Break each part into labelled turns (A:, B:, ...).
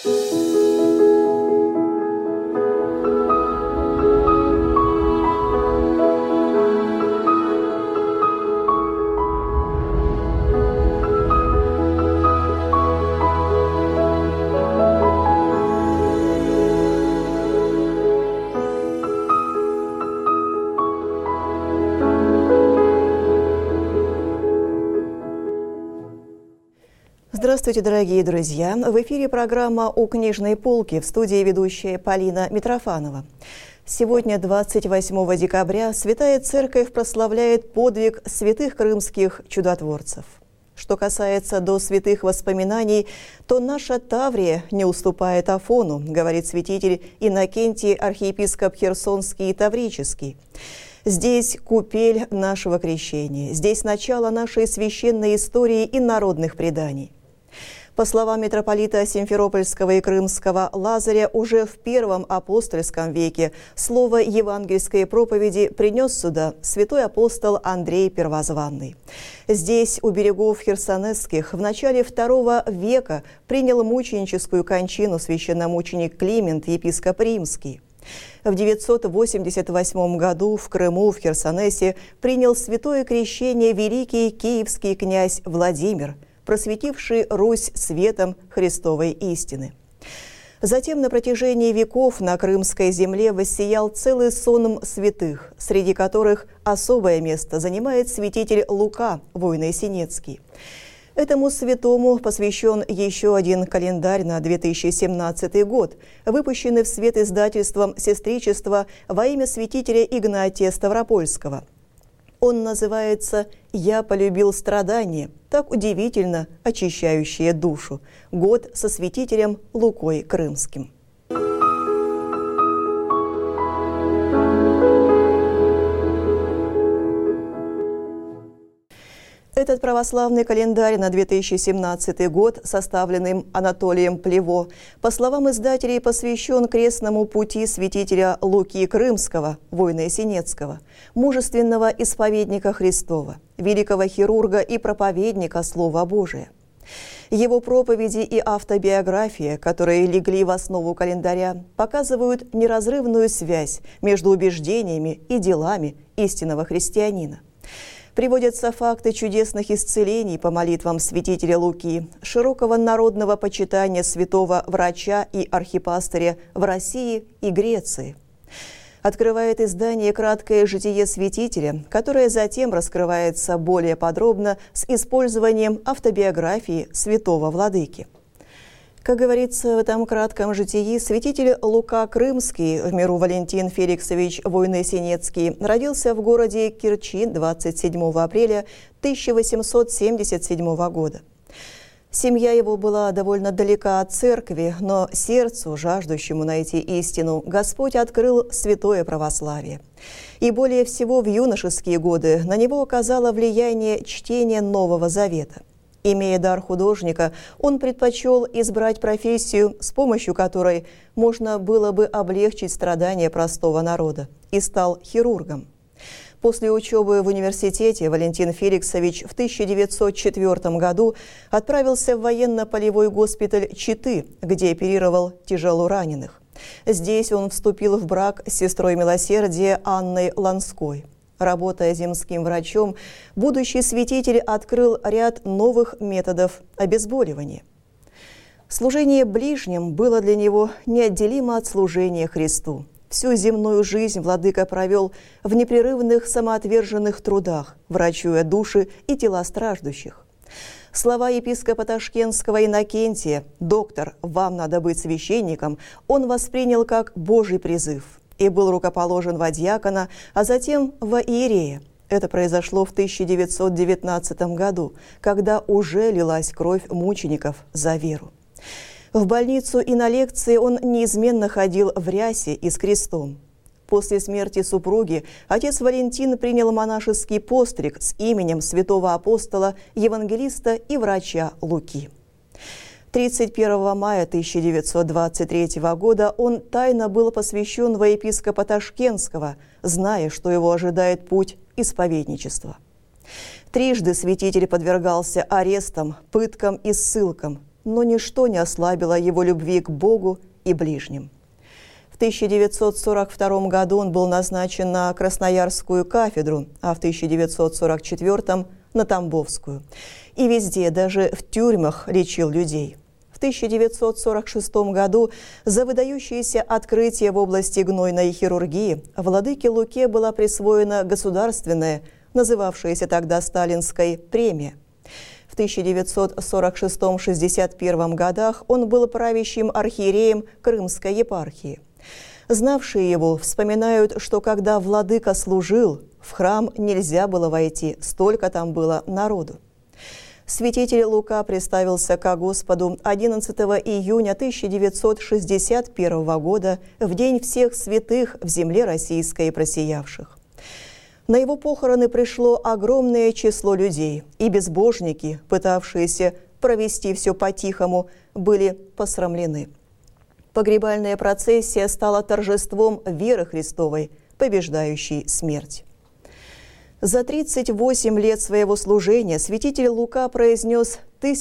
A: Здравствуйте, дорогие друзья! В эфире программа «У книжной полки», в студии ведущая Полина Митрофанова. Сегодня, 28 декабря, Святая Церковь прославляет подвиг святых крымских чудотворцев. Что касается до святых воспоминаний, то наша Таврия не уступает Афону, говорит святитель Иннокентий, архиепископ Херсонский и Таврический. Здесь купель нашего крещения, здесь начало нашей священной истории и народных преданий. По словам митрополита Симферопольского и Крымского Лазаря, уже в первом апостольском веке слово евангельской проповеди принес сюда святой апостол Андрей Первозванный. Здесь, у берегов Херсонесских, в начале II века принял мученическую кончину священномученик Климент, епископ Римский. В 988 году в Крыму, в Херсонесе, принял святое крещение великий киевский князь Владимир, просветивший Русь светом Христовой истины. Затем на протяжении веков на крымской земле воссиял целый сон святых, среди которых особое место занимает святитель Лука, Войно-Синецкий. Этому святому посвящен еще один календарь на 2017 год, выпущенный в свет издательством «Сестричество» во имя святителя Игнатия Ставропольского. Он называется «Я полюбил страдания», так удивительно очищающее душу. Год со святителем Лукой Крымским. Этот православный календарь на 2017 год, составленный Анатолием Плево, по словам издателей, посвящен крестному пути святителя Луки Крымского, Войно-Синецкого, мужественного исповедника Христова, великого хирурга и проповедника Слова Божия. Его проповеди и автобиография, которые легли в основу календаря, показывают неразрывную связь между убеждениями и делами истинного христианина. Приводятся факты чудесных исцелений по молитвам святителя Луки, широкого народного почитания святого врача и архипастыря в России и Греции. Открывает издание краткое житие святителя, которое затем раскрывается более подробно с использованием автобиографии святого владыки. Как говорится в этом кратком житии, святитель Лука Крымский, в миру Валентин Феликсович Войно-Синецкий, родился в городе Керчин 27 апреля 1877 года. Семья его была довольно далека от церкви, но сердцу, жаждущему найти истину, Господь открыл святое православие. И более всего в юношеские годы на него оказало влияние чтение Нового Завета. Имея дар художника, он предпочел избрать профессию, с помощью которой можно было бы облегчить страдания простого народа, и стал хирургом. После учебы в университете Валентин Феликсович в 1904 году отправился в военно-полевой госпиталь Читы, где оперировал тяжело раненых. Здесь он вступил в брак с сестрой милосердия Анной Ланской. Работая земским врачом, будущий святитель открыл ряд новых методов обезболивания. Служение ближним было для него неотделимо от служения Христу. Всю земную жизнь владыка провел в непрерывных самоотверженных трудах, врачуя души и тела страждущих. Слова епископа Ташкентского Иннокентия «Доктор, вам надо быть священником» он воспринял как Божий призыв и был рукоположен во диакона, а затем во иерея. Это произошло в 1919 году, когда уже лилась кровь мучеников за веру. В больницу и на лекции он неизменно ходил в рясе и с крестом. После смерти супруги отец Валентин принял монашеский постриг с именем святого апостола, евангелиста и врача Луки. 31 мая 1923 года он тайно был посвящен во епископа Ташкентского, зная, что его ожидает путь исповедничества. Трижды святитель подвергался арестам, пыткам и ссылкам, но ничто не ослабило его любви к Богу и ближним. В 1942 году он был назначен на Красноярскую кафедру, а в 1944 – на Тамбовскую. И везде, даже в тюрьмах, лечил людей. В 1946 году за выдающиеся открытия в области гнойной хирургии владыке Луке была присвоена государственная, называвшаяся тогда сталинской, премия. В 1946-61 годах он был правящим архиереем Крымской епархии. Знавшие его вспоминают, что когда владыка служил, в храм нельзя было войти, столько там было народу. Святитель Лука представился ко Господу 11 июня 1961 года, в День всех святых в земле российской просиявших. На его похороны пришло огромное число людей, и безбожники, пытавшиеся провести все по-тихому, были посрамлены. Погребальная процессия стала торжеством веры Христовой, побеждающей смерть. За 38 лет своего служения святитель Лука произнес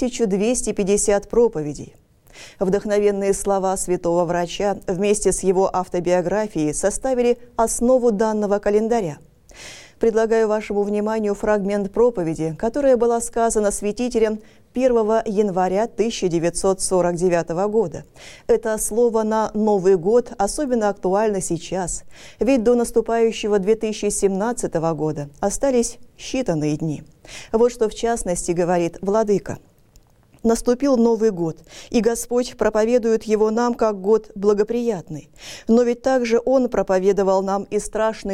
A: 1250 проповедей. Вдохновенные слова святого врача вместе с его автобиографией составили основу данного календаря. Предлагаю вашему вниманию фрагмент проповеди, которая была сказана святителем 1 января 1949 года. Это слово на Новый год особенно актуально сейчас, ведь до наступающего 2017 года остались считанные дни. Вот что в частности говорит владыка. Наступил Новый год, и Господь проповедует его нам как год благоприятный. Но ведь также Он проповедовал нам и страшный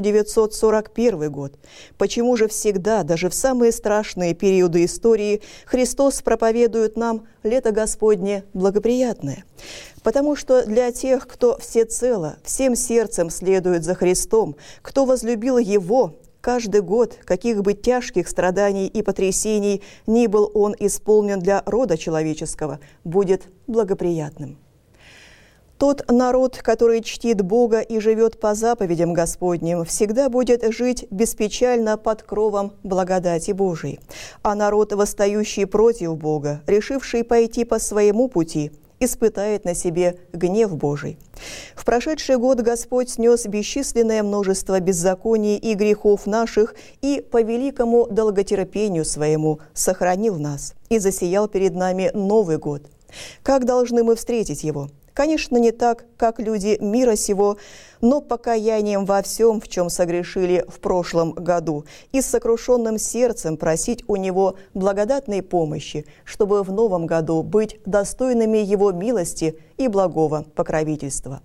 A: 1941 год. Почему же всегда, даже в самые страшные периоды истории, Христос проповедует нам лето Господне благоприятное? Потому что для тех, кто всецело, всем сердцем следует за Христом, кто возлюбил Его, каждый год, каких бы тяжких страданий и потрясений ни был он исполнен для рода человеческого, будет благоприятным. Тот народ, который чтит Бога и живет по заповедям Господним, всегда будет жить беспечально под кровом благодати Божией. А народ, восстающий против Бога, решивший пойти по своему пути, испытает на себе гнев Божий. В прошедший год Господь снес бесчисленное множество беззаконий и грехов наших и по великому долготерпению Своему сохранил нас и засиял перед нами Новый год. Как должны мы встретить его? Конечно, не так, как люди мира сего, но покаянием во всем, в чем согрешили в прошлом году, и с сокрушенным сердцем просить у Него благодатной помощи, чтобы в новом году быть достойными Его милости и благого покровительства.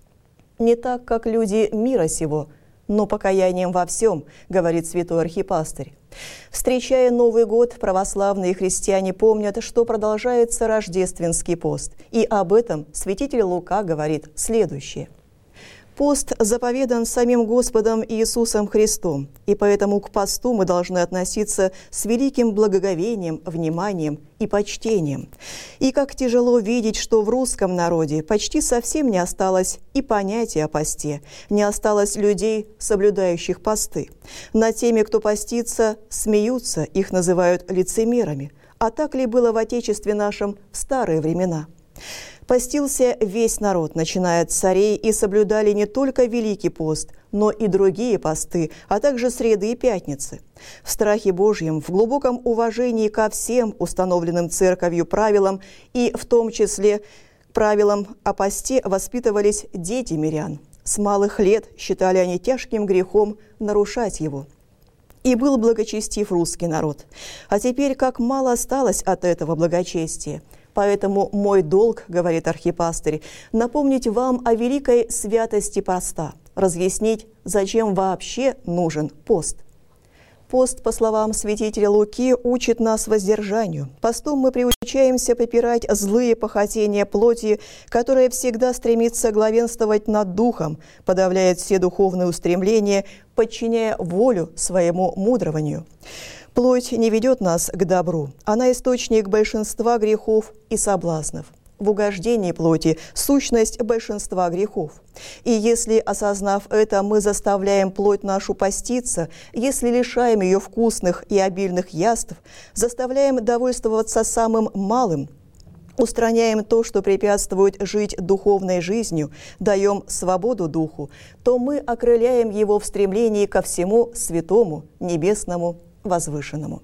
A: Не так, как люди мира сего, но покаянием во всем, говорит святой архипастырь. Встречая Новый год, православные христиане помнят, что продолжается рождественский пост. И об этом святитель Лука говорит следующее. Пост заповедан самим Господом Иисусом Христом, и поэтому к посту мы должны относиться с великим благоговением, вниманием и почтением. И как тяжело видеть, что в русском народе почти совсем не осталось и понятия о посте, не осталось людей, соблюдающих посты. Над теми, кто постится, смеются, их называют лицемерами. А так ли было в Отечестве нашем в старые времена? Постился весь народ, начиная от царей, и соблюдали не только Великий пост, но и другие посты, а также среды и пятницы. В страхе Божьем, в глубоком уважении ко всем установленным Церковью правилам и в том числе правилам о посте воспитывались дети мирян. С малых лет считали они тяжким грехом нарушать его. И был благочестив русский народ. А теперь как мало осталось от этого благочестия. Поэтому мой долг, говорит архипастырь, напомнить вам о великой святости поста, разъяснить, зачем вообще нужен пост. Пост, по словам святителя Луки, учит нас воздержанию. Постом мы приучаемся попирать злые похотения плоти, которая всегда стремится главенствовать над духом, подавляет все духовные устремления, подчиняя волю своему мудрованию. Плоть не ведет нас к добру, она источник большинства грехов и соблазнов. В угождении плоти сущность большинства грехов. И если, осознав это, мы заставляем плоть нашу поститься, если лишаем ее вкусных и обильных яств, заставляем довольствоваться самым малым, устраняем то, что препятствует жить духовной жизнью, даем свободу духу, то мы окрыляем его в стремлении ко всему святому, небесному, возвышенному.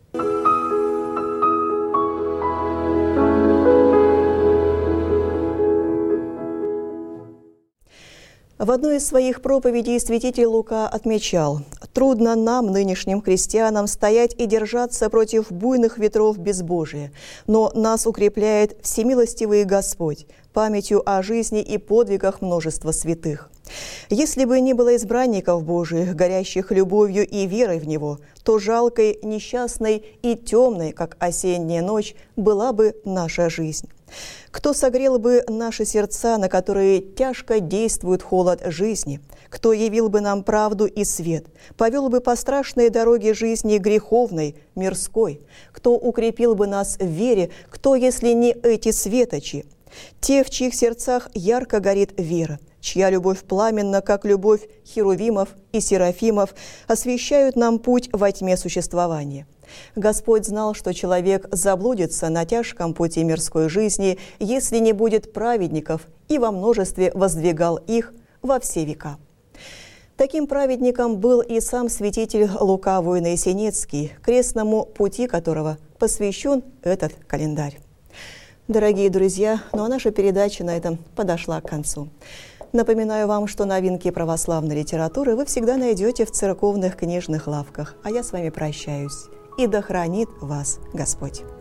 A: В одной из своих проповедей святитель Лука отмечал: «Трудно нам, нынешним христианам, стоять и держаться против буйных ветров безбожия, но нас укрепляет всемилостивый Господь памятью о жизни и подвигах множества святых. Если бы не было избранников Божиих, горящих любовью и верой в Него, то жалкой, несчастной и темной, как осенняя ночь, была бы наша жизнь. Кто согрел бы наши сердца, на которые тяжко действует холод жизни? Кто явил бы нам правду и свет? Повел бы по страшной дороге жизни греховной, мирской? Кто укрепил бы нас в вере? Кто, если не эти светочи? Те, в чьих сердцах ярко горит вера, чья любовь пламенна, как любовь херувимов и серафимов, освещают нам путь во тьме существования. Господь знал, что человек заблудится на тяжком пути мирской жизни, если не будет праведников, и во множестве воздвигал их во все века». Таким праведником был и сам святитель Лука Воино-Есенинский, крестному пути которого посвящен этот календарь. Дорогие друзья, ну а наша передача на этом подошла к концу. Напоминаю вам, что новинки православной литературы вы всегда найдете в церковных книжных лавках. А я с вами прощаюсь. И да хранит вас Господь!